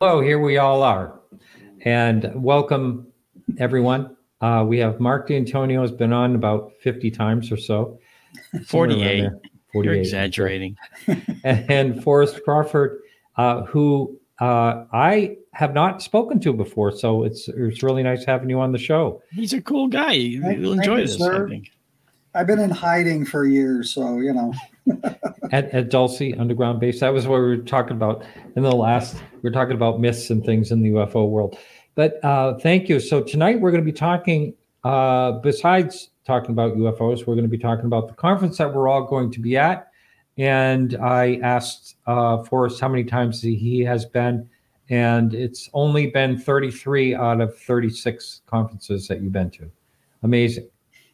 Hello, here we all are. And welcome, everyone. We have Mark D'Antonio has been on about 50 times or so. 48. 48. You're exaggerating. And Forrest Crawford, who I have not spoken to before. So it's really nice having you on the show. He's a cool guy. You'll enjoy this, sir. I think. I've been in hiding for years, so At Dulce Underground Base, that was what we were talking about in the last. We were talking about myths and things in the UFO world. But thank you. So tonight we're going to be talking. Besides talking about UFOs, we're going to be talking about the conference that we're all going to be at. And I asked Forrest how many times he has been, and it's only been 33 out of 36 conferences that you've been to. Amazing.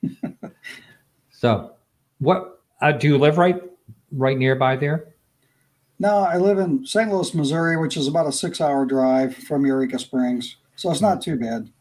So, what do you live right nearby there? no, I live in St. Louis, Missouri, which is about a 6-hour drive from Eureka Springs, so it's not too bad.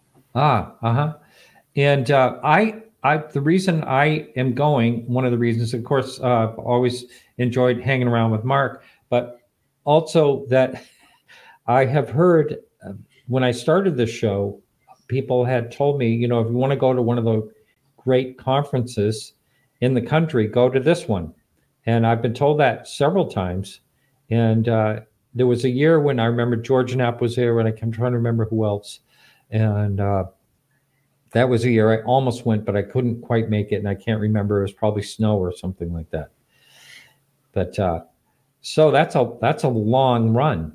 And the reason I am going, one of the reasons, of course, I've always enjoyed hanging around with Mark, but also that I have heard when I started this show, people had told me, if you want to go to one of the great conferences in the country, go to this one. And I've been told that several times. And there was a year when I remember George Knapp was there, and I'm trying to remember who else. And that was a year I almost went, but I couldn't quite make it. And I can't remember. It was probably snow or something like that. But so that's a long run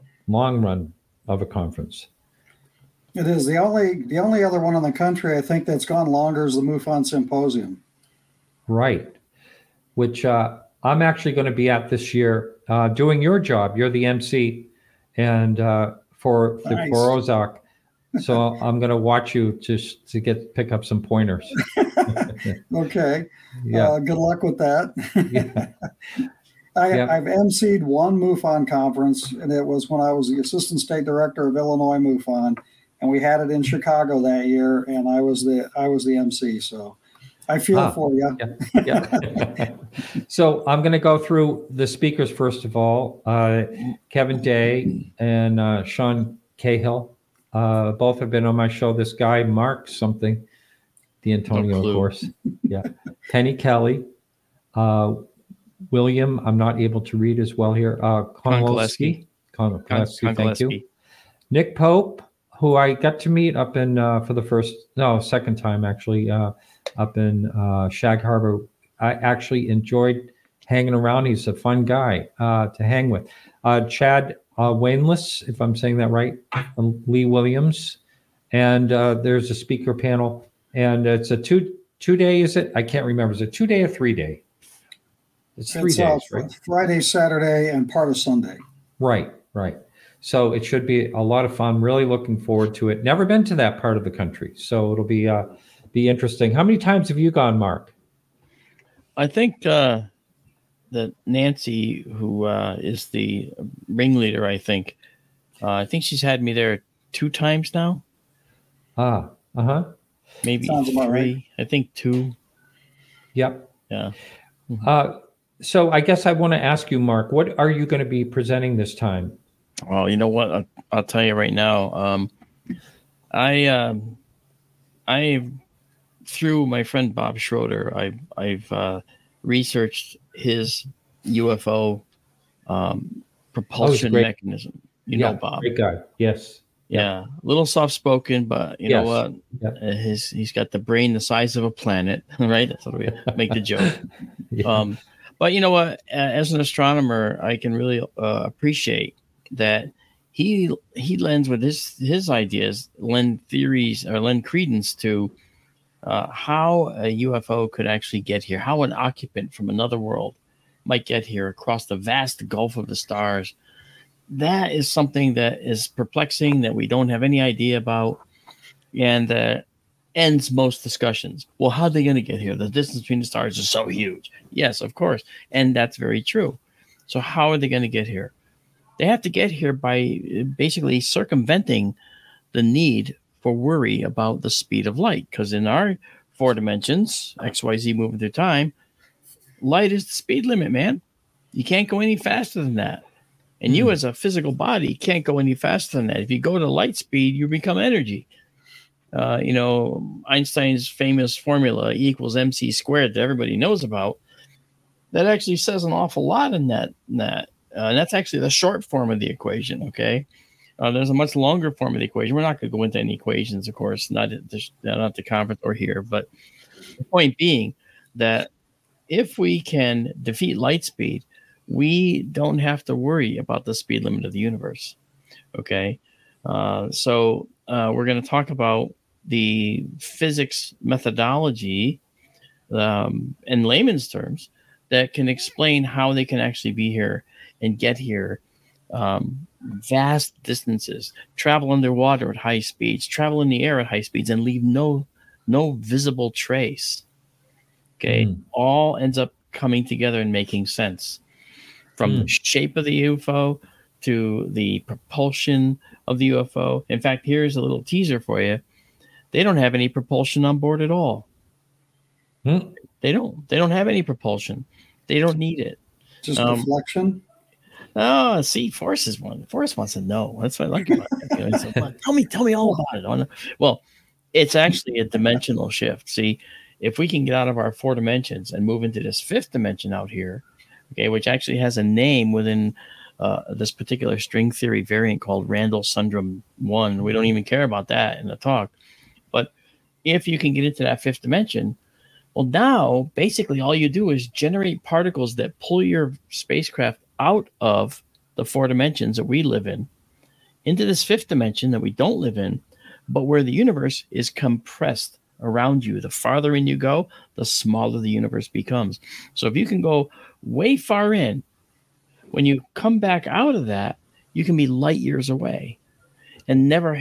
of a conference. It is the only other one in the country I think that's gone longer is the MUFON Symposium. Right, which I'm actually going to be at this year doing your job. You're the MC, and for Ozark. So I'm going to watch you to pick up some pointers. Okay. Yeah. Good luck with that. Yeah. I've emceed one MUFON conference, and it was when I was the assistant state director of Illinois MUFON, and we had it in Chicago that year, and I was the MC. So I feel for you. Yeah. So I'm going to go through the speakers first of all. Kevin Day and Sean Cahill. Both have been on my show. This guy, Mark something, D'Antonio, of course. Yeah. Penny Kelly. William, I'm not able to read as well here. Konkolesky. Thank you. Nick Pope, who I got to meet up in for the second time actually, up in Shag Harbor. I actually enjoyed hanging around. He's a fun guy to hang with. Chad Wainless, if I'm saying that right, Lee Williams, and there's a speaker panel, and it's a two-day. Is it? I can't remember. Is it 2 day or 3 day? It's 3 days, right? Friday, Saturday, and part of Sunday. Right. So it should be a lot of fun. Really looking forward to it. Never been to that part of the country, so it'll be interesting. How many times have you gone, Mark? I think that Nancy, who is the ringleader, I think she's had me there 2 times now. Maybe 3. Right. I think 2. Yep. Yeah. Mm-hmm. So I guess I want to ask you, Mark, what are you going to be presenting this time? Well, you know what? I'll tell you right now. I through my friend Bob Schroeder, I've researched his UFO propulsion mechanism. You know Bob. Great guy. Yes. Yeah. A little soft spoken, but you know what? Yeah. He's got the brain the size of a planet, right? That's what we make the joke. Yeah. But you know what? As an astronomer, I can really appreciate that he lends with his ideas, lend theories or lend credence to how a UFO could actually get here, how an occupant from another world might get here across the vast gulf of the stars. That is something that is perplexing, that we don't have any idea about, and that ends most discussions. Well, how are they going to get here? The distance between the stars is so huge. Yes, of course. And that's very true. So how are they going to get here? They have to get here by basically circumventing the need for worry about the speed of light. Because in our 4 dimensions, XYZ moving through time, light is the speed limit, man. You can't go any faster than that. And you as a physical body can't go any faster than that. If you go to light speed, you become energy. Einstein's famous formula E equals mc squared that everybody knows about, that actually says an awful lot in that. And that's actually the short form of the equation, okay? There's a much longer form of the equation. We're not going to go into any equations, of course, not at the conference or here. But the point being that if we can defeat light speed, we don't have to worry about the speed limit of the universe, okay? So we're going to talk about the physics methodology in layman's terms that can explain how they can actually be here and get here vast distances, travel underwater at high speeds, travel in the air at high speeds, and leave no visible trace. Okay, all ends up coming together and making sense, from the shape of the UFO to the propulsion of the UFO. In fact, here's a little teaser for you. They don't have any propulsion on board at all. They don't have any propulsion. They don't need it. Just deflection. Oh, see, Forrest wants to know. That's what I like about it. So, tell me all about it. Well, it's actually a dimensional shift. See, if we can get out of our 4 dimensions and move into this 5th dimension out here, okay, which actually has a name within this particular string theory variant called Randall-Sundrum 1. We don't even care about that in the talk. But if you can get into that 5th dimension, well, now basically all you do is generate particles that pull your spacecraft out of the 4 dimensions that we live in into this 5th dimension that we don't live in, but where the universe is compressed around you. The farther in you go, the smaller the universe becomes. So if you can go way far in, when you come back out of that, you can be light years away and never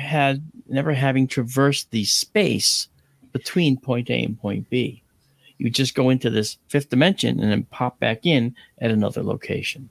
having traversed the space between point A and point B. You just go into this 5th dimension and then pop back in at another location.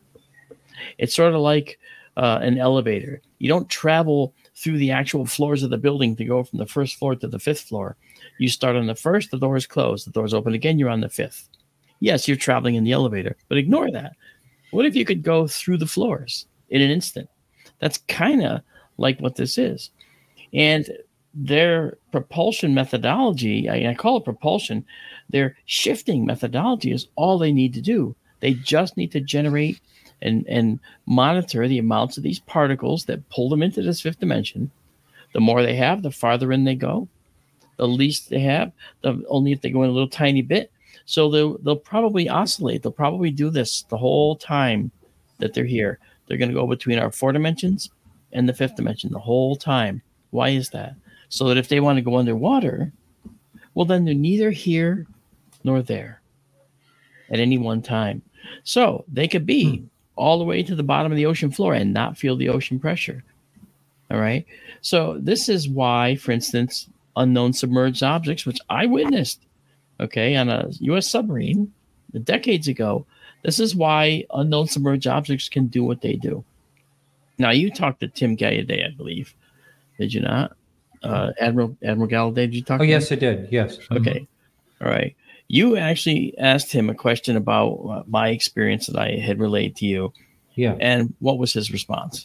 It's sort of like an elevator. You don't travel through the actual floors of the building to go from the 1st floor to the 5th floor. You start on the 1st, the door is closed. The door's open again, you're on the 5th. Yes, you're traveling in the elevator, but ignore that. What if you could go through the floors in an instant? That's kind of like what this is. And their propulsion methodology, I call it propulsion, their shifting methodology is all they need to do. They just need to generate and monitor the amounts of these particles that pull them into this 5th dimension. The more they have, the farther in they go. The least they have, only if they go in a little tiny bit. So they'll probably oscillate. They'll probably do this the whole time that they're here. They're going to go between our 4 dimensions and the 5th dimension the whole time. Why is that? So that if they want to go underwater, well, then they're neither here nor there at any one time. So they could be all the way to the bottom of the ocean floor and not feel the ocean pressure. All right. So this is why, for instance, unknown submerged objects, which I witnessed, okay, on a U.S. submarine decades ago, this is why unknown submerged objects can do what they do. Now, you talked to Tim Gallaudet, I believe. Did you not? Admiral Gallaudet, did you talk to him? Yes, I did. Yes. Okay. All right. You actually asked him a question about my experience that I had relayed to you. Yeah. And what was his response?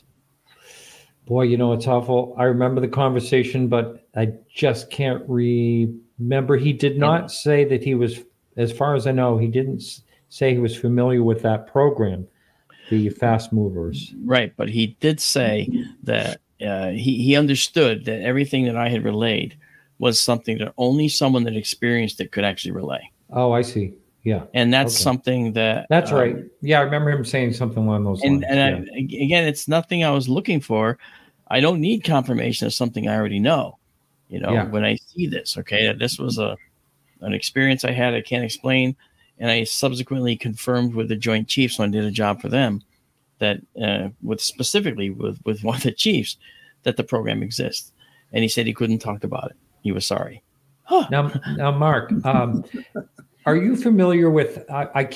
Boy, it's awful. I remember the conversation, but I just can't remember. He did not say that he was, as far as I know, he didn't say he was familiar with that program, the fast movers. Right. But he did say that he understood that everything that I had relayed was something that only someone that experienced it could actually relay. Oh, I see. Yeah. And that's something that... That's right. Yeah, I remember him saying something along those lines. And again, it's nothing I was looking for. I don't need confirmation of something I already know. When I see this, okay, that this was an experience I had I can't explain. And I subsequently confirmed with the Joint Chiefs when I did a job for them that specifically with one of the chiefs that the program exists. And he said he couldn't talk about it. He was sorry. Huh. Now, Mark, are you familiar with,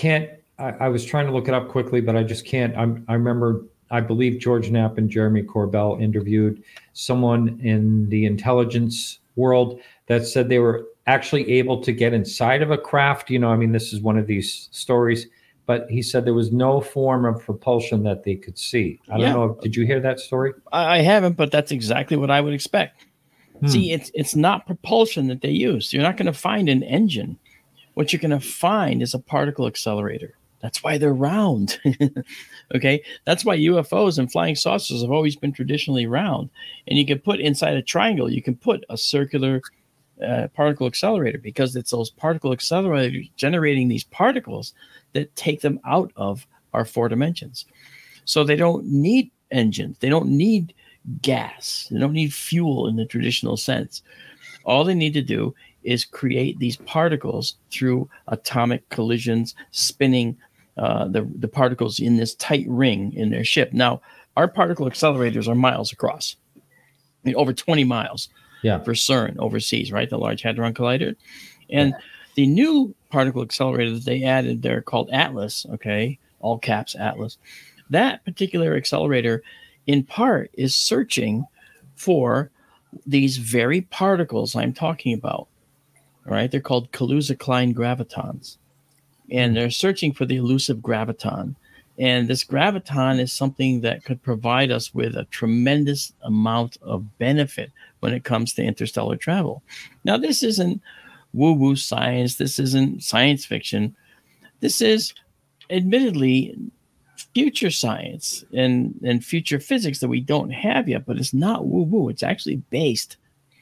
I was trying to look it up quickly, but I just can't. I remember, I believe George Knapp and Jeremy Corbell interviewed someone in the intelligence world that said they were actually able to get inside of a craft. This is one of these stories, but he said there was no form of propulsion that they could see. I don't know. Did you hear that story? I haven't, but that's exactly what I would expect. See, it's not propulsion that they use. You're not going to find an engine. What you're going to find is a particle accelerator. That's why they're round. Okay. That's why UFOs and flying saucers have always been traditionally round. And you can put inside a triangle, you can put a circular particle accelerator, because it's those particle accelerators generating these particles that take them out of our four dimensions. So they don't need engines. They don't need gas. They don't need fuel in the traditional sense. All they need to do is create these particles through atomic collisions, spinning the particles in this tight ring in their ship. Now, our particle accelerators are miles across, over 20 miles for CERN overseas, right? The Large Hadron Collider. And the new particle accelerator that they added, they're called Atlas, okay? All caps, Atlas. That particular accelerator, in part, is searching for these very particles I'm talking about. Right? They're called Kaluza-Klein gravitons. And they're searching for the elusive graviton. And this graviton is something that could provide us with a tremendous amount of benefit when it comes to interstellar travel. Now, this isn't woo-woo science. This isn't science fiction. This is admittedly future science and future physics that we don't have yet, but it's not woo-woo. It's actually based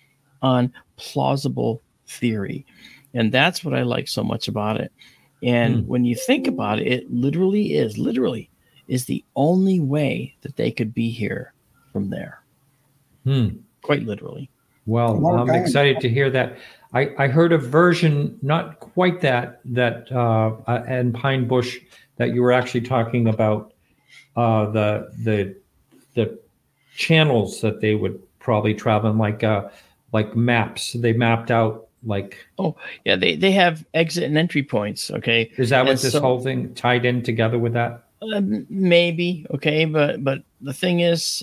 on plausible theory. And that's what I like so much about it. And when you think about it, it literally is the only way that they could be here from there. Quite literally. Well, I'm excited to hear that. I heard a version, not quite that and Pine Bush, that you were actually talking about the channels that they would probably travel in, like maps. They mapped out they have exit and entry points. Okay, is that what this whole thing tied in together with that? Maybe. Okay, but the thing is,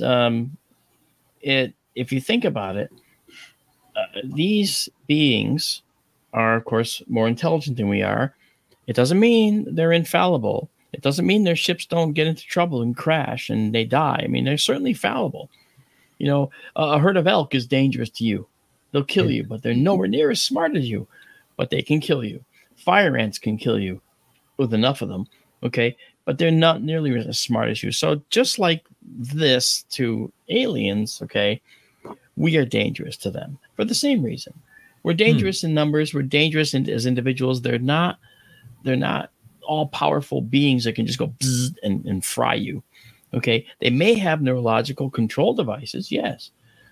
if you think about it, these beings are, of course, more intelligent than we are. It doesn't mean they're infallible. It doesn't mean their ships don't get into trouble and crash and they die. I mean, they're certainly fallible. You know, a herd of elk is dangerous to you. They'll kill you, but they're nowhere near as smart as you, but they can kill you. Fire ants can kill you with enough of them, okay? But they're not nearly as smart as you. So just like this to aliens, okay, we are dangerous to them for the same reason. We're dangerous in numbers. We're dangerous as individuals. They're not all powerful beings that can just go and fry you, okay? They may have neurological control devices, yes.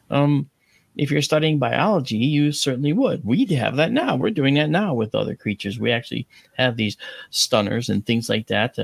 If you're studying biology, you certainly would. We have that now. We're doing that now with other creatures. We actually have these stunners and things like that,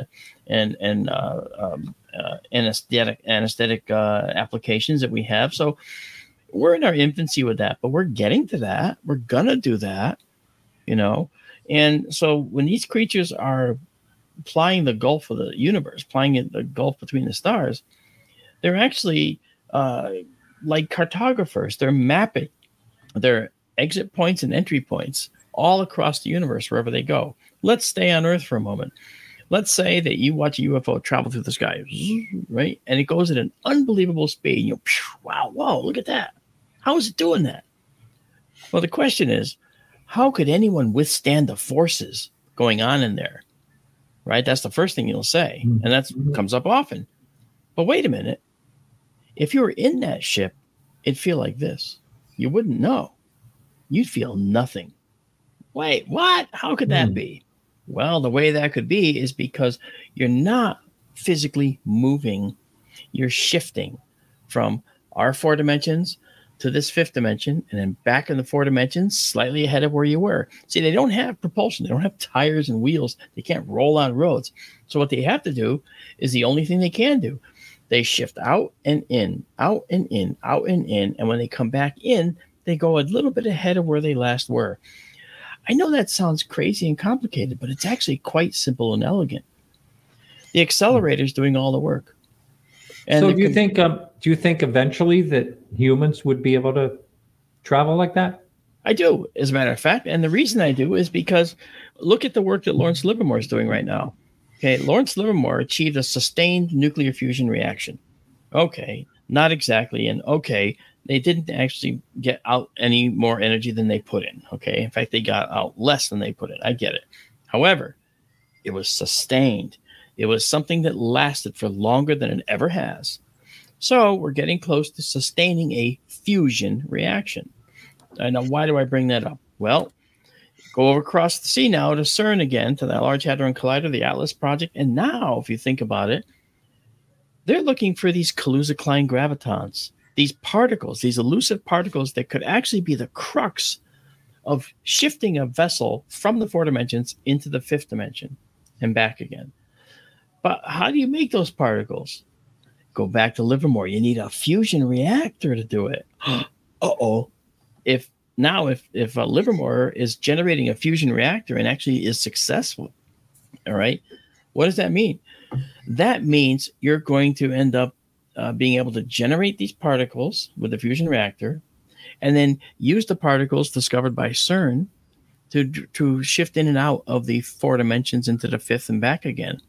anesthetic applications that we have. So we're in our infancy with that, but we're getting to that. We're gonna do that, you know. And so when these creatures are plying the gulf of the universe, plying the gulf between the stars, they're actually like cartographers. They're mapping their exit points and entry points all across the universe wherever they go. Let's stay on Earth for a moment. Let's say that you watch a UFO travel through the sky, right? And it goes at an unbelievable speed. You know, wow, whoa, look at that. How is it doing that? Well, the question is, how could anyone withstand the forces going on in there? Right? That's the first thing you'll say. And that comes up often. But wait a minute. If you were in that ship, it'd feel like this. You wouldn't know. You'd feel nothing. Wait, what? How could that be? Well, the way that could be is because you're not physically moving. You're shifting from our four dimensions to this fifth dimension and then back in the four dimensions, slightly ahead of where you were. See, they don't have propulsion. They don't have tires and wheels. They can't roll on roads. So what they have to do is the only thing they can do. They shift out and in, out and in, out and in. And when they come back in, they go a little bit ahead of where they last were. I know that sounds crazy and complicated, but it's actually quite simple and elegant. The accelerator is doing all the work. And so do you think eventually that humans would be able to travel like that? I do, as a matter of fact. And the reason I do is because look at the work that Lawrence Livermore is doing right now. Okay, Lawrence Livermore achieved a sustained nuclear fusion reaction. Okay, not exactly. And okay, they didn't actually get out any more energy than they put in. Okay, in fact, they got out less than they put in. I get it. However, it was sustained. It was something that lasted for longer than it ever has. So we're getting close to sustaining a fusion reaction. Now, why do I bring that up? Well, go over across the sea now to CERN again, to the Large Hadron Collider, the ATLAS project. And now, if you think about it, they're looking for these Kaluza-Klein gravitons, these particles, these elusive particles that could actually be the crux of shifting a vessel from the 4 dimensions into the 5th dimension and back again. But how do you make those particles? Go back to Livermore. You need a fusion reactor to do it. Uh-oh. If Livermore is generating a fusion reactor and actually is successful, all right, what does that mean? That means you're going to end up being able to generate these particles with the fusion reactor and then use the particles discovered by CERN to shift in and out of the 4 dimensions into the 5th and back again.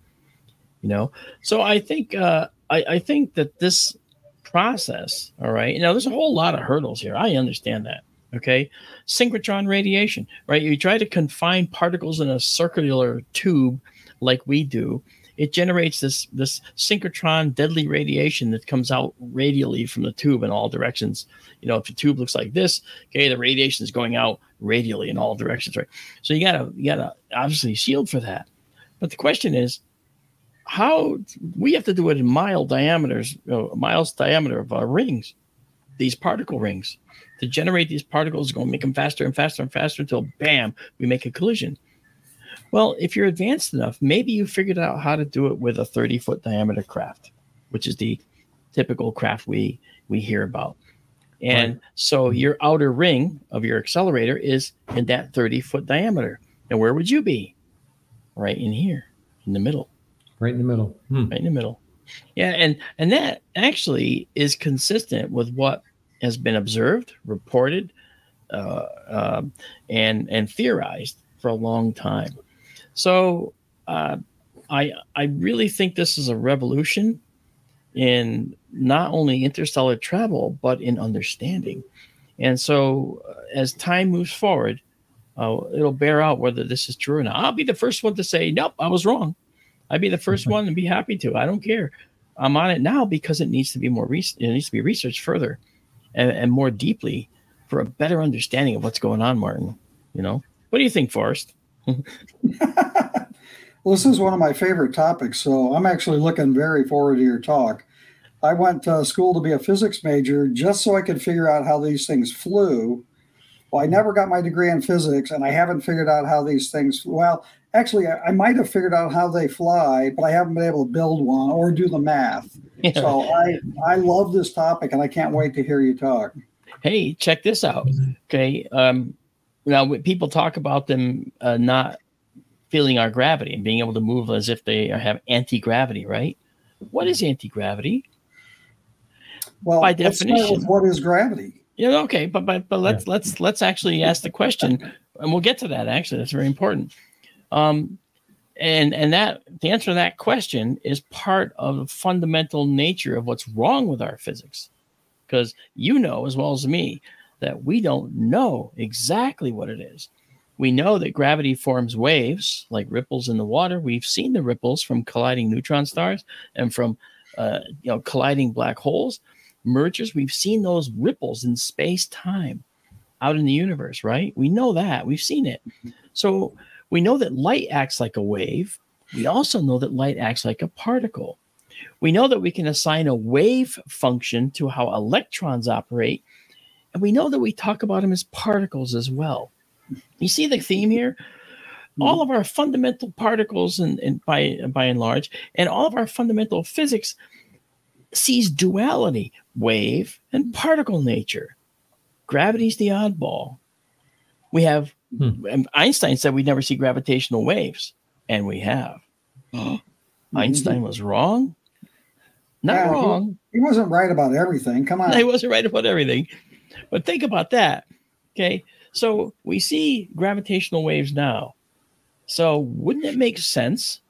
So I think I think that this process, all right, there's a whole lot of hurdles here. I understand that. Okay, synchrotron radiation, right? You try to confine particles in a circular tube like we do. It generates this synchrotron deadly radiation that comes out radially from the tube in all directions. If the tube looks like this, okay, the radiation is going out radially in all directions, right? So you gotta obviously shield for that. But the question is, how we have to do it in miles diameter of rings, these particle rings. To generate these particles, going to make them faster and faster and faster until, bam, we make a collision. Well, if you're advanced enough, maybe you figured out how to do it with a 30-foot diameter craft, which is the typical craft we hear about. And right. So your outer ring of your accelerator is in that 30-foot diameter. And where would you be? Right in here, in the middle. Right in the middle. Right in the middle. Yeah, and that actually is consistent with what has been observed, reported, and theorized for a long time. So I really think this is a revolution in not only interstellar travel, but in understanding. And so as time moves forward, it'll bear out whether this is true or not. I'll be the first one to say, nope, I was wrong. I'd be the first one and be happy to. I don't care. I'm on it now because it needs to be it needs to be researched further and more deeply for a better understanding of what's going on, Martin. What do you think, Forrest? Well, this is one of my favorite topics, so I'm actually looking very forward to your talk. I went to school to be a physics major just so I could figure out how these things flew. Well, I never got my degree in physics, and I haven't figured out how these things, well, actually, I might have figured out how they fly, but I haven't been able to build one or do the math. Yeah. So I love this topic, and I can't wait to hear you talk. Hey, check this out. Okay. Now, people talk about them not feeling our gravity and being able to move as if they have anti-gravity, right? What is anti-gravity? Well, by definition, what is gravity? Yeah, okay, but let's actually ask the question, and we'll get to that. Actually, that's very important. And that the answer to that question is part of the fundamental nature of what's wrong with our physics, because as well as me that we don't know exactly what it is. We know that gravity forms waves like ripples in the water. We've seen the ripples from colliding neutron stars and from colliding black holes, mergers. We've seen those ripples in space-time out in the universe, right? We know that. We've seen it. So we know that light acts like a wave. We also know that light acts like a particle. We know that we can assign a wave function to how electrons operate. And we know that we talk about them as particles as well. You see the theme here? All of our fundamental particles, and by and large, and all of our fundamental physics sees duality, wave and particle nature. Gravity's the oddball. We have Einstein said we'd never see gravitational waves, and we have. Einstein was wrong? Not wrong. He wasn't right about everything. Come on. He wasn't right about everything. But think about that. Okay. So we see gravitational waves now. So wouldn't it make sense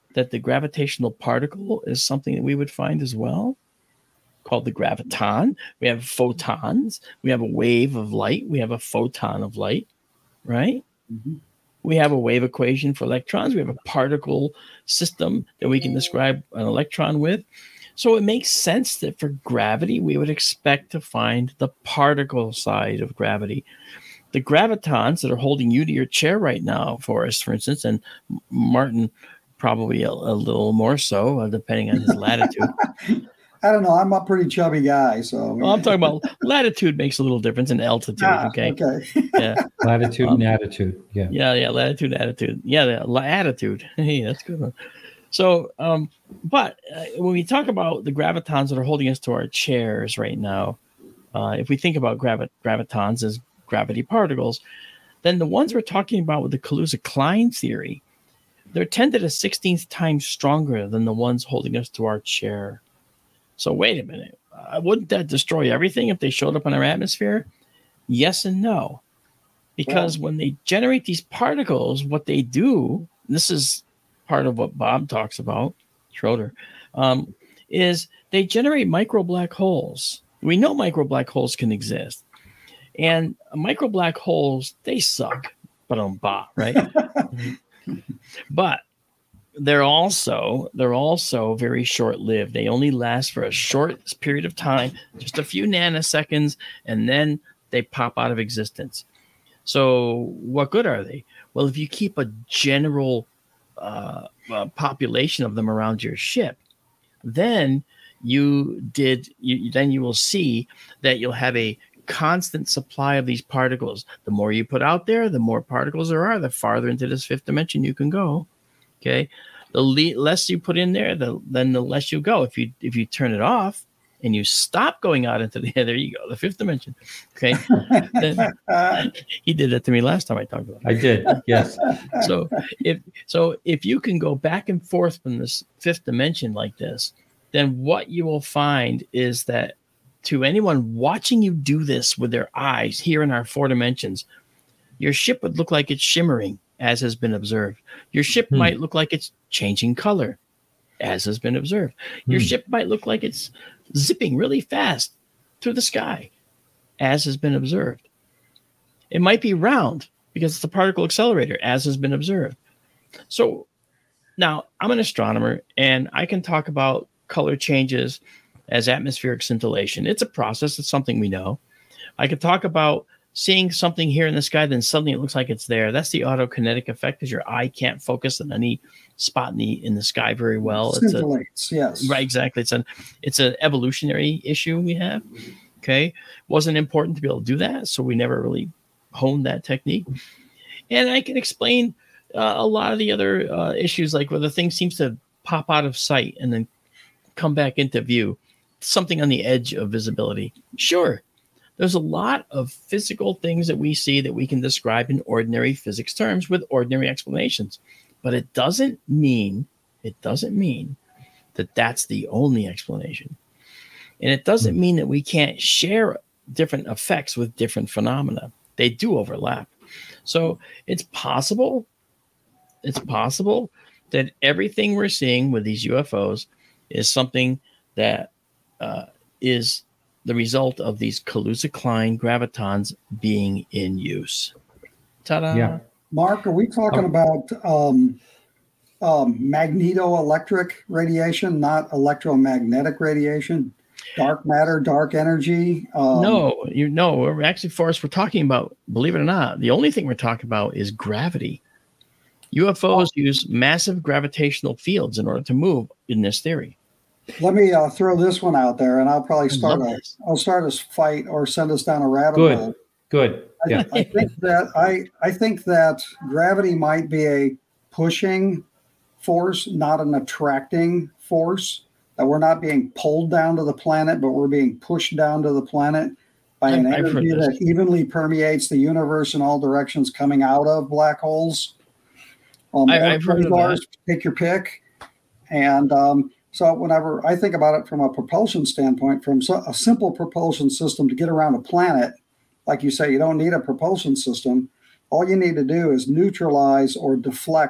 that the gravitational particle is something that we would find as well, called the graviton. We have photons. We have a wave of light. We have a photon of light, right? Mm-hmm. We have a wave equation for electrons. We have a particle system that we can describe an electron with. So it makes sense that for gravity, we would expect to find the particle side of gravity. The gravitons that are holding you to your chair right now, Forrest, for instance, and Martin probably a little more so, depending on his latitude. I don't know. I'm a pretty chubby guy, so. Well, I'm talking about latitude makes a little difference in altitude. Okay. Yeah. Latitude and attitude. Yeah. Yeah. Latitude, attitude. Yeah. Attitude. Hey, that's a good one. So, but when we talk about the gravitons that are holding us to our chairs right now, if we think about gravitons as gravity particles, then the ones we're talking about with the Kaluza-Klein theory, they're 10 to the 16th times stronger than the ones holding us to our chair. So wait a minute. Wouldn't that destroy everything if they showed up in our atmosphere? Yes and no. Because when they generate these particles, what they do, this is part of what Bob talks about, Schroeder, is they generate micro black holes. We know micro black holes can exist. And micro black holes, they suck. Right? But they're also very short-lived. They only last for a short period of time, just a few nanoseconds, and then they pop out of existence. So what good are they? Well, if you keep a general population of them around your ship, then you will see that you'll have a constant supply of these particles. The more you put out there, the more particles there are, the farther into this fifth dimension you can go. Okay, the less you put in there, then the less you go. If you turn it off and you stop going out into the there you go, the fifth dimension. Okay, he did that to me last time I talked about it. I did, yes. So if you can go back and forth from this fifth dimension like this, then what you will find is that to anyone watching you do this with their eyes here in our four dimensions, your ship would look like it's shimmering, as has been observed. Your ship might look like it's changing color, as has been observed. Your ship might look like it's zipping really fast through the sky, as has been observed. It might be round because it's a particle accelerator, as has been observed. So now I'm an astronomer and I can talk about color changes as atmospheric scintillation. It's a process. It's something we know. I could talk about seeing something here in the sky, then suddenly it looks like it's there. That's the autokinetic effect, because your eye can't focus on any spot in the sky very well. Scintillates, yes. Right, exactly. It's an evolutionary issue we have. Okay. Wasn't important to be able to do that, so we never really honed that technique. And I can explain a lot of the other issues, like where the thing seems to pop out of sight and then come back into view, something on the edge of visibility. Sure. There's a lot of physical things that we see that we can describe in ordinary physics terms with ordinary explanations, but it doesn't mean that that's the only explanation. And it doesn't mean that we can't share different effects with different phenomena. They do overlap. So it's possible that everything we're seeing with these UFOs is something that is the result of these Kaluza-Klein gravitons being in use. Ta-da! Yeah. Mark, are we talking about magnetoelectric radiation, not electromagnetic radiation? Dark matter, dark energy? No, we're actually, Forrest, we're talking about, believe it or not, the only thing we're talking about is gravity. UFOs use massive gravitational fields in order to move in this theory. Let me throw this one out there, and I'll probably start a fight or send us down a rabbit hole. Good. Yeah. I think that gravity might be a pushing force, not an attracting force. That we're not being pulled down to the planet, but we're being pushed down to the planet by an energy that evenly permeates the universe in all directions, coming out of black holes. I've heard of that. Pick your pick, and so whenever I think about it from a propulsion standpoint, from a simple propulsion system to get around a planet, like you say, you don't need a propulsion system. All you need to do is neutralize or deflect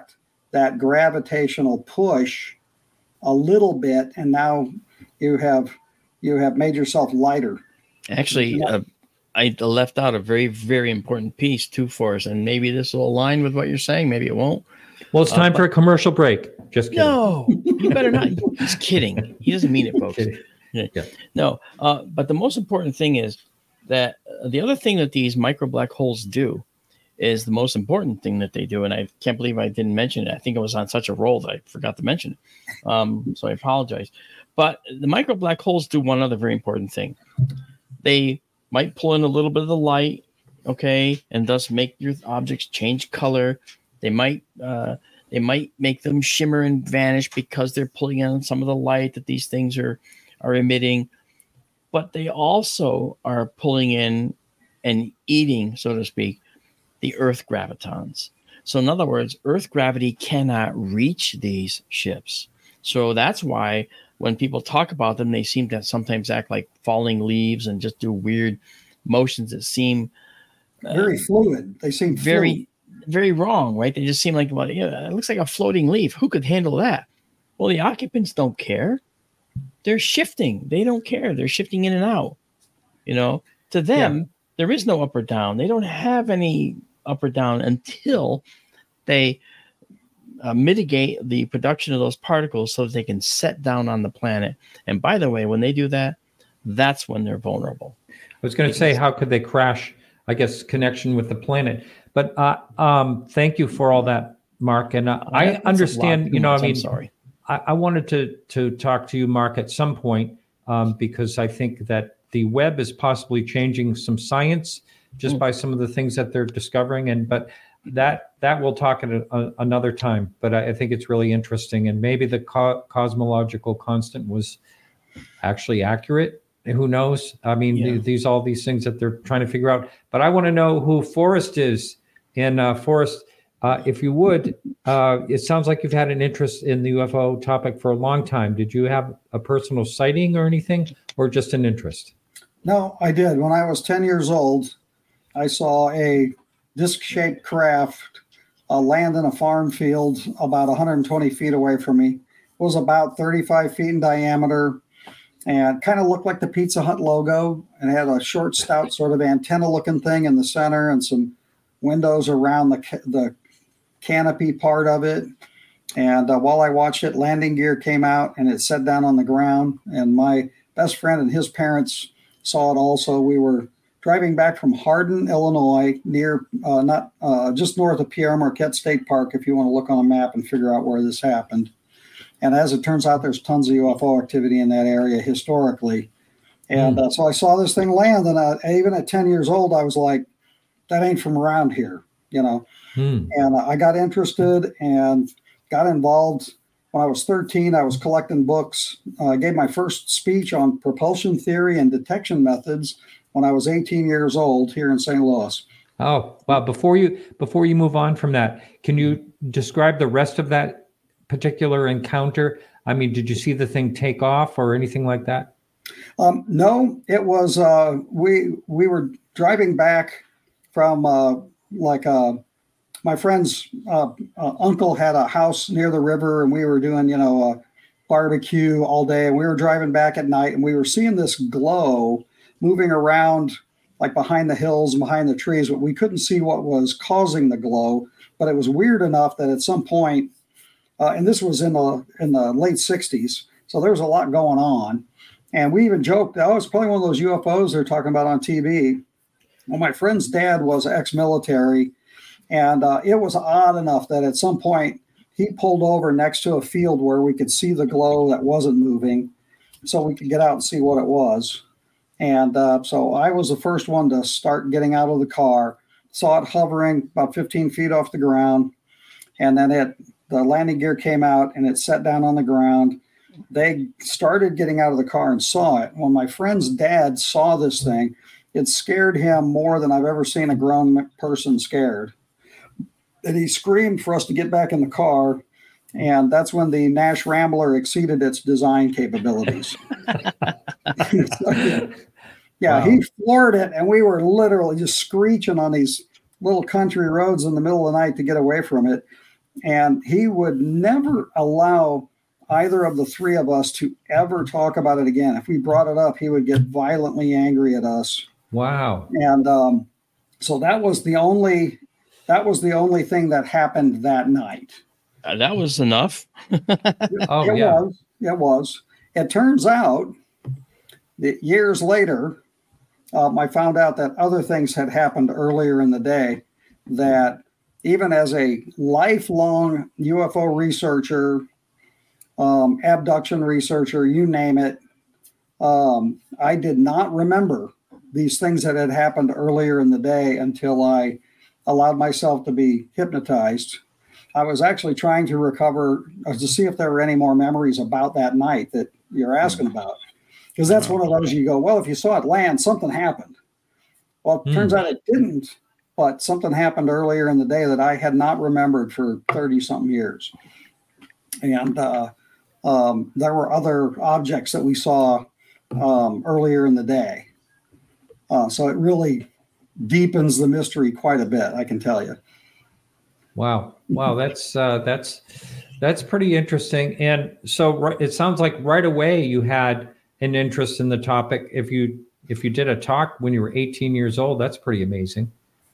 that gravitational push a little bit, and now you have made yourself lighter. Actually, I left out a very, very important piece too for us, and maybe this will align with what you're saying. Maybe it won't. Well, it's time for a commercial break. Just kidding. No, you better not. He's kidding. He doesn't mean it, folks. Yeah. No, but the most important thing is that the other thing that these micro black holes do is the most important thing that they do. And I can't believe I didn't mention it. I think it was on such a roll that I forgot to mention it. So I apologize. But the micro black holes do one other very important thing. They might pull in a little bit of the light, okay, and thus make your objects change color. They might make them shimmer and vanish because they're pulling in some of the light that these things are emitting. But they also are pulling in and eating, so to speak, the Earth gravitons. So in other words, Earth gravity cannot reach these ships. So that's why when people talk about them, they seem to sometimes act like falling leaves and just do weird motions that seem very fluid. They seem very, very wrong, right? They just seem like, well, yeah, it looks like a floating leaf. Who could handle that? Well, the occupants don't care. They're shifting. They don't care. They're shifting in and out. To them, there is no up or down. They don't have any up or down until they mitigate the production of those particles so that they can set down on the planet. And by the way, when they do that, that's when they're vulnerable. I was going to say, how could they crash, I guess, connection with the planet? But thank you for all that, Mark. And I understand, I'm sorry. I wanted to talk to you, Mark, at some point, because I think that the web is possibly changing some science just by some of the things that they're discovering. But that we'll talk at another time. But I think it's really interesting. And maybe the cosmological constant was actually accurate. Who knows? I mean, all these things that they're trying to figure out. But I want to know who Forrest is. And Forrest, if you would, it sounds like you've had an interest in the UFO topic for a long time. Did you have a personal sighting or anything, or just an interest? No, I did. When I was 10 years old, I saw a disc-shaped craft land in a farm field about 120 feet away from me. It was about 35 feet in diameter and kind of looked like the Pizza Hut logo, and had a short, stout sort of antenna-looking thing in the center and some windows around the canopy part of it. And while I watched it, landing gear came out and it set down on the ground. And my best friend and his parents saw it also. We were driving back from Hardin, Illinois, near just north of Pierre Marquette State Park, if you want to look on a map and figure out where this happened. And as it turns out, there's tons of UFO activity in that area historically. And so I saw this thing land, and even at 10 years old, I was like, that ain't from around here, And I got interested and got involved. When I was 13, I was collecting books. I gave my first speech on propulsion theory and detection methods when I was 18 years old here in St. Louis. Oh, wow. Before you move on from that, can you describe the rest of that particular encounter? I mean, did you see the thing take off or anything like that? No, it was, we were driving back from my friend's uncle had a house near the river, and we were doing, a barbecue all day. And we were driving back at night, and we were seeing this glow moving around like behind the hills and behind the trees, but we couldn't see what was causing the glow. But it was weird enough that at some point, and this was in the late 60s, so there was a lot going on. And we even joked, it's probably one of those UFOs they're talking about on TV. Well, my friend's dad was ex-military, and it was odd enough that at some point he pulled over next to a field where we could see the glow that wasn't moving, so we could get out and see what it was. And so I was the first one to start getting out of the car, saw it hovering about 15 feet off the ground, and then the landing gear came out and it set down on the ground. They started getting out of the car and saw it. When my friend's dad saw this thing, it scared him more than I've ever seen a grown person scared. And he screamed for us to get back in the car. And that's when the Nash Rambler exceeded its design capabilities. Wow. He floored it, and we were literally just screeching on these little country roads in the middle of the night to get away from it. And he would never allow either of the three of us to ever talk about it again. If we brought it up, he would get violently angry at us. Wow. And so that was the only thing that happened that night. That was enough. It was. It turns out that years later, I found out that other things had happened earlier in the day, that even as a lifelong UFO researcher, abduction researcher, you name it, I did not remember these things that had happened earlier in the day until I allowed myself to be hypnotized. I was actually trying to recover to see if there were any more memories about that night that you're asking about. Because that's one of those you go, well, if you saw it land, something happened. Well, it turns out it didn't, but something happened earlier in the day that I had not remembered for 30-something years. And there were other objects that we saw earlier in the day. So it really deepens the mystery quite a bit, I can tell you. Wow. That's pretty interesting. And so it sounds like right away you had an interest in the topic. If you did a talk when you were 18 years old, that's pretty amazing.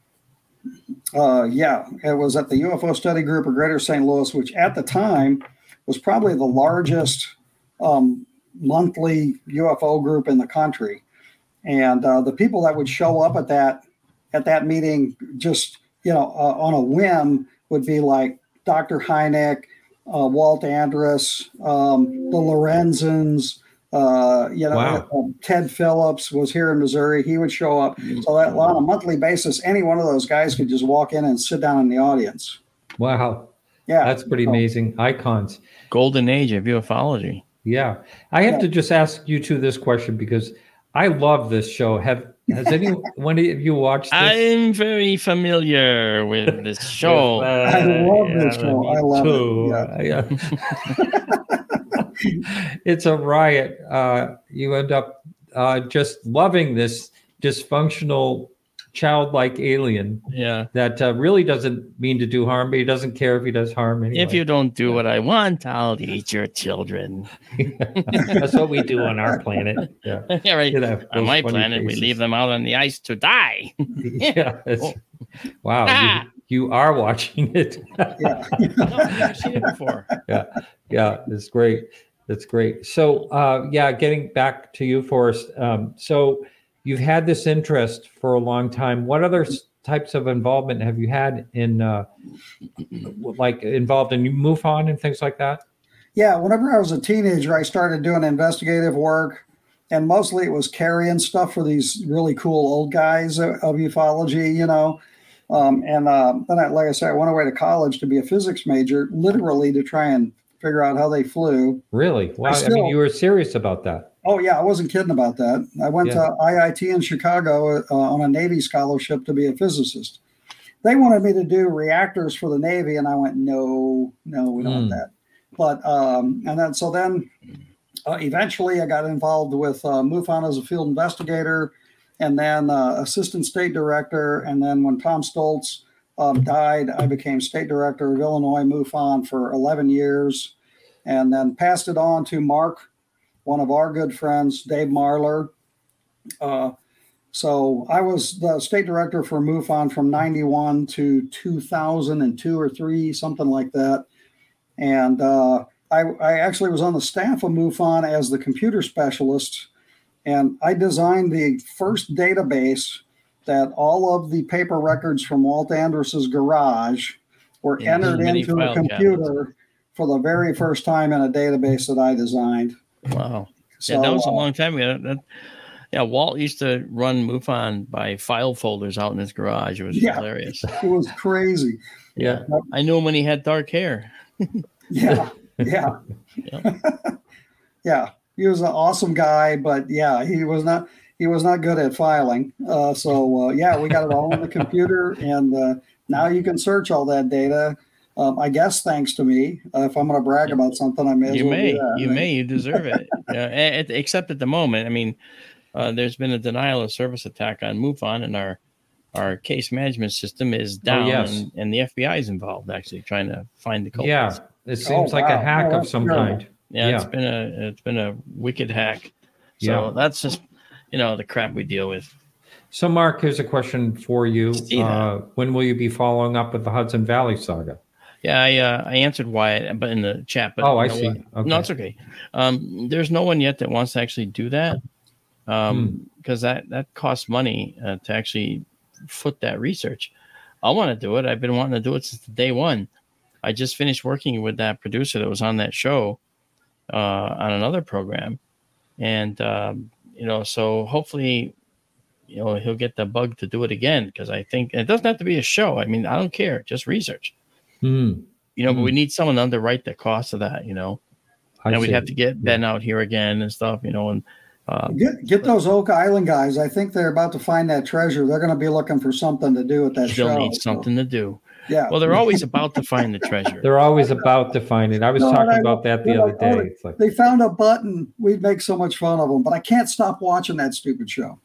Yeah, it was at the UFO Study Group of Greater St. Louis, which at the time was probably the largest monthly UFO group in the country. And the people that would show up at that meeting just, on a whim would be like Dr. Hynek, Walt Andrus, the Lorenzens, wow. Ted Phillips was here in Missouri. He would show up. So that on a monthly basis, any one of those guys could just walk in and sit down in the audience. Wow. Yeah. That's pretty amazing. Icons. Golden age of ufology. Yeah. I have to just ask you two this question because I love this show. Has anyone of you watched this? I'm very familiar with this show. I love this show. I love it. Yeah. It's a riot. You end up just loving this dysfunctional, childlike alien. Yeah. That really doesn't mean to do harm, but he doesn't care if he does harm anyway. If you don't do what I want, I'll eat your children. That's what we do on our planet. Yeah, yeah, right. On my planet, we leave them out on the ice to die. Yeah. Wow. You are watching it. Yeah. No, I've never seen it before. Yeah. It's great. That's great. So, getting back to you, Forrest. So you've had this interest for a long time. What other types of involvement have you had in, involved in MUFON and things like that? Yeah, whenever I was a teenager, I started doing investigative work, and mostly it was carrying stuff for these really cool old guys of ufology, And then, like I said, I went away to college to be a physics major, literally to try and figure out how they flew. Really? Wow. I mean, you were serious about that. Oh, yeah, I wasn't kidding about that. I went to IIT in Chicago on a Navy scholarship to be a physicist. They wanted me to do reactors for the Navy, and I went, no, we don't want that. But then eventually I got involved with MUFON as a field investigator, and then assistant state director. And then when Tom Stoltz died, I became state director of Illinois MUFON for 11 years, and then passed it on to Mark, one of our good friends, Dave Marler. So I was the state director for MUFON from 91 to 2002 or 3, something like that. And I actually was on the staff of MUFON as the computer specialist, and I designed the first database that all of the paper records from Walt Andrus's garage were entered into a computer for the very first time in a database that I designed. Wow. So, that was a long time ago. Walt used to run MUFON by file folders out in his garage. It was hilarious. It was crazy. Yeah. I knew him when he had dark hair. Yeah. Yeah. He was an awesome guy, but he was not good at filing. We got it all on the computer, and now you can search all that data. I guess thanks to me. If I'm going to brag about something, I may as well do that. You deserve it. Except at the moment, I mean, there's been a denial of service attack on MUFON, and our our case management system is down, yes. and the FBI is involved, actually trying to find the culprits. Yeah, it seems like a hack of some kind. Yeah, it's been a wicked hack. So that's just the crap we deal with. So, Mark, here's a question for you. When will you be following up with the Hudson Valley saga? Yeah, I answered Wyatt, but in the chat. But I see. Okay. No, it's okay. There's no one yet that wants to actually do that, because that costs money to actually foot that research. I want to do it. I've been wanting to do it since day one. I just finished working with that producer that was on that show on another program, and so hopefully, he'll get the bug to do it again, because I think it doesn't have to be a show. I mean, I don't care, just research. But we need someone to underwrite the cost of that. And we'd have to get Ben out here again and stuff. And get those Oak Island guys. I think they're about to find that treasure. They're going to be looking for something to do with that show. They'll need something to do. Yeah. Well, they're always about to find the treasure. They're always about to find it. I was talking about that the other day. It's like, they found a button. We'd make so much fun of them, but I can't stop watching that stupid show.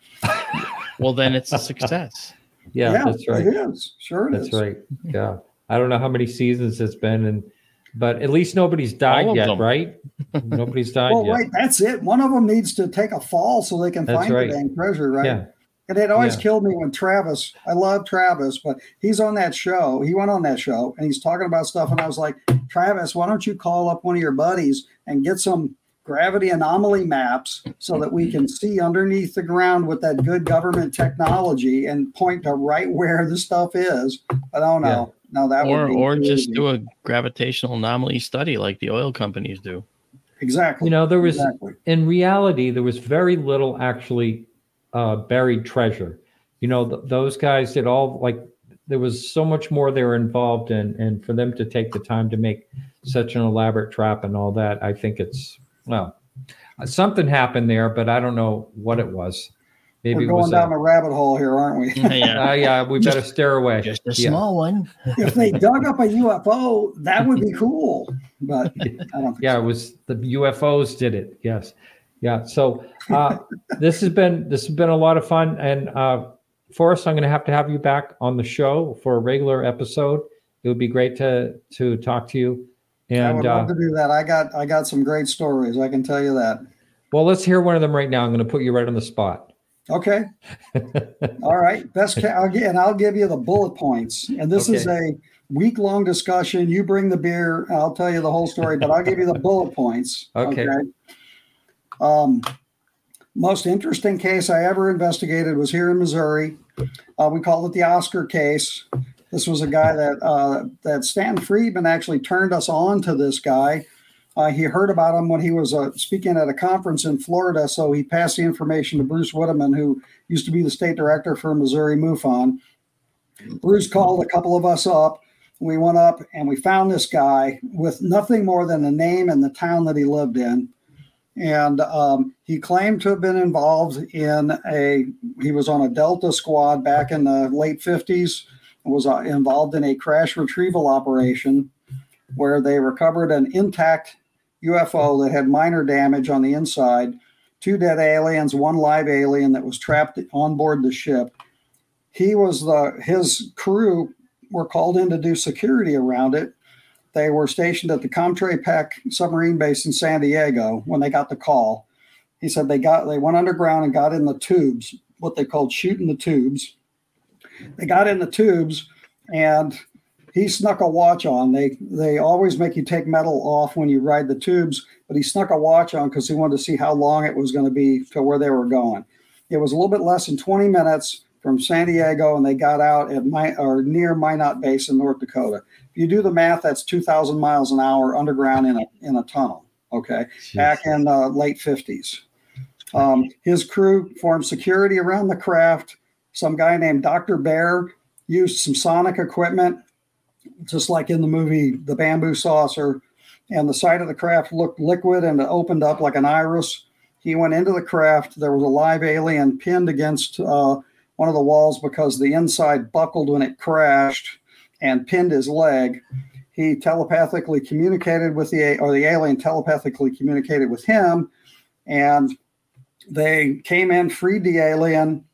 Well, then it's a success. Yeah, that's right. It is. Sure, that's right. Yeah. I don't know how many seasons it's been, but at least nobody's died yet, right? Nobody's died yet. Right. That's it. One of them needs to take a fall so they can find the dang treasure, right? Yeah. And it always killed me when Travis, I love Travis, but he's on that show. He went on that show and he's talking about stuff. And I was like, Travis, why don't you call up one of your buddies and get some gravity anomaly maps so that we can see underneath the ground with that good government technology and point to right where the stuff is. But I don't know. Yeah. No, that or just do a gravitational anomaly study like the oil companies do. Exactly. There was in reality there was very little actually buried treasure. Those guys did all there was so much more they were involved in, and for them to take the time to make such an elaborate trap and all that, I think it's something happened there, but I don't know what it was. Maybe we're going down a rabbit hole here, aren't we? Yeah, we better steer away. Just a small one. If they dug up a UFO, that would be cool. But I don't think so. It was the UFOs did it. Yes. Yeah. So this has been a lot of fun. And Forrest, I'm going to have you back on the show for a regular episode. It would be great to talk to you. And I would love to do that. I got some great stories. I can tell you that. Well, let's hear one of them right now. I'm going to put you right on the spot. Okay. All right. I'll give you the bullet points. And this is a week-long discussion. You bring the beer. I'll tell you the whole story, but I'll give you the bullet points. Okay. Most interesting case I ever investigated was here in Missouri. We called it the Oscar case. This was a guy that Stanton Friedman actually turned us on to this guy. He heard about him when he was speaking at a conference in Florida, so he passed the information to Bruce Whitteman, who used to be the state director for Missouri MUFON. Bruce called a couple of us up. We went up and we found this guy with nothing more than the name and the town that he lived in. And he claimed to have been involved he was on a Delta squad back in the late 50s, was involved in a crash retrieval operation where they recovered an intact UFO that had minor damage on the inside, 2 dead aliens, 1 live alien that was trapped on board the ship. His crew were called in to do security around it. They were stationed at the Comtre-Peck submarine base in San Diego when they got the call. He said they went underground and got in the tubes, what they called shooting the tubes. They got in the tubes and he snuck a watch on. They always make you take metal off when you ride the tubes, but he snuck a watch on because he wanted to see how long it was going to be to where they were going. It was a little bit less than 20 minutes from San Diego, and they got out at near Minot Base in North Dakota. If you do the math, that's 2,000 miles an hour underground in a tunnel. Okay, jeez. Back in the late 50s. His crew formed security around the craft. Some guy named Dr. Bear used some sonic equipment, just like in the movie The Bamboo Saucer, and the side of the craft looked liquid and it opened up like an iris. He went into the craft. There was a live alien pinned against one of the walls because the inside buckled when it crashed and pinned his leg. He telepathically communicated with the alien telepathically communicated with him, and they came in, freed the alien.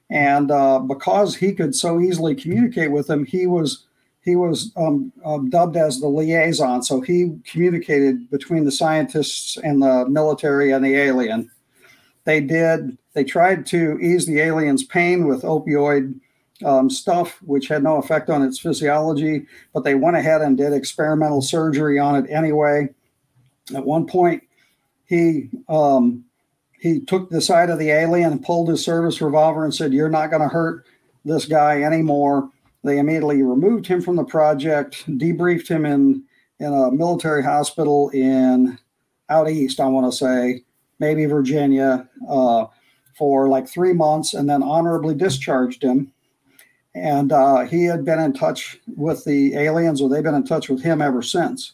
And because he could so easily communicate with them, he was dubbed as the liaison. So he communicated between the scientists and the military and the alien. They tried to ease the alien's pain with opioid stuff, which had no effect on its physiology, but they went ahead and did experimental surgery on it anyway. At one point, he took the side of the alien and pulled his service revolver and said, "You're not going to hurt this guy anymore." They immediately removed him from the project, debriefed him in a military hospital out east, I want to say, maybe Virginia, for like 3 months, and then honorably discharged him. And he had been in touch with the aliens, or they've been in touch with him ever since.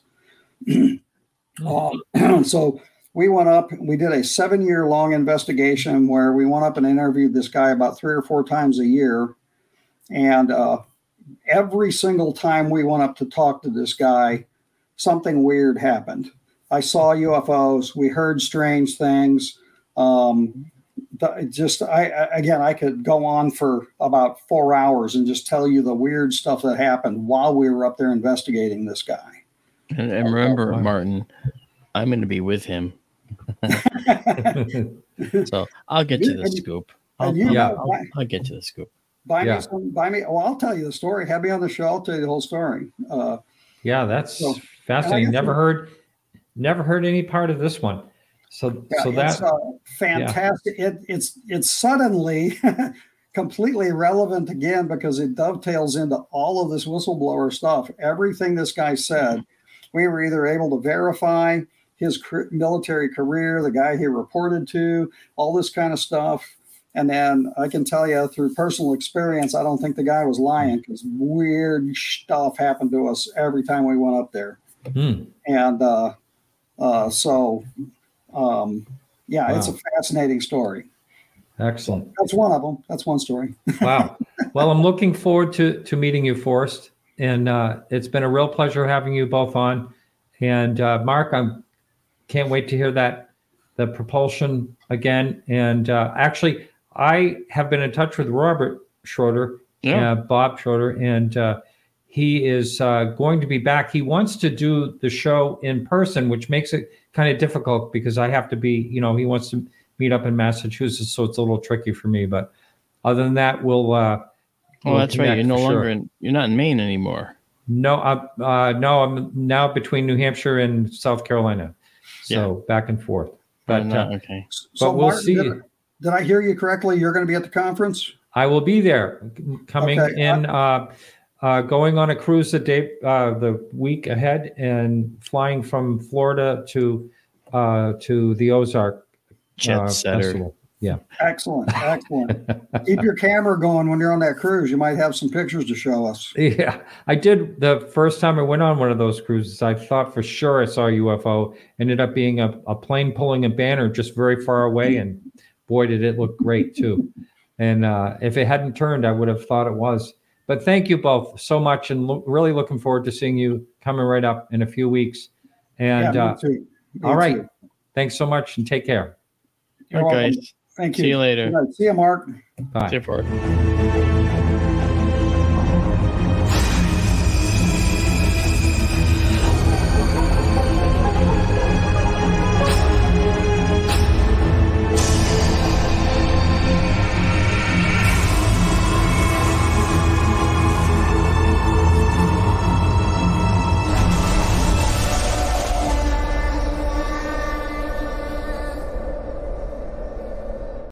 So we went up, we did a 7-year-long investigation where we went up and interviewed this guy about 3 or 4 times a year. And every single time we went up to talk to this guy, something weird happened. I saw UFOs. We heard strange things. I could go on for about 4 hours and just tell you the weird stuff that happened while we were up there investigating this guy. And remember, Martin, I'm going to be with him. So I'll get to the scoop. I'll get to the scoop. Buy me. Well, I'll tell you the story. Have me on the show. I'll tell you the whole story. That's fascinating. Never heard any part of this one. So that's fantastic. Yeah. It's suddenly completely relevant again because it dovetails into all of this whistleblower stuff. Everything this guy said, we were either able to verify his military career, the guy he reported to, all this kind of stuff. And then I can tell you through personal experience, I don't think the guy was lying because weird stuff happened to us every time we went up there. And it's a fascinating story. Excellent. That's one of them. That's one story. Wow. Well, I'm looking forward to meeting you, Forrest. And it's been a real pleasure having you both on. And Mark, I can't wait to hear the propulsion again. And actually, I have been in touch with Robert Schroeder, Bob Schroeder, and he is going to be back. He wants to do the show in person, which makes it kind of difficult because I have to be, he wants to meet up in Massachusetts, so it's a little tricky for me. But other than that, we'll that's right. You're no longer you're not in Maine anymore. No, I'm now between New Hampshire and South Carolina, so back and forth. But okay. So we'll Martin, see. Did I hear you correctly? You're going to be at the conference? I will be there, coming in, going on a cruise the week ahead, and flying from Florida to the Ozark Jet Setter. Festival. Yeah. Excellent. Keep your camera going when you're on that cruise. You might have some pictures to show us. Yeah, I did. The first time I went on one of those cruises, I thought for sure I saw a UFO. Ended up being a plane pulling a banner just very far away, and boy, did it look great too. And if it hadn't turned, I would have thought it was. But thank you both so much, and really looking forward to seeing you coming right up in a few weeks. And me too. All right, thanks so much, and take care. You're welcome. Thank you. See you later. See you, Mark. Bye. See you, Mark.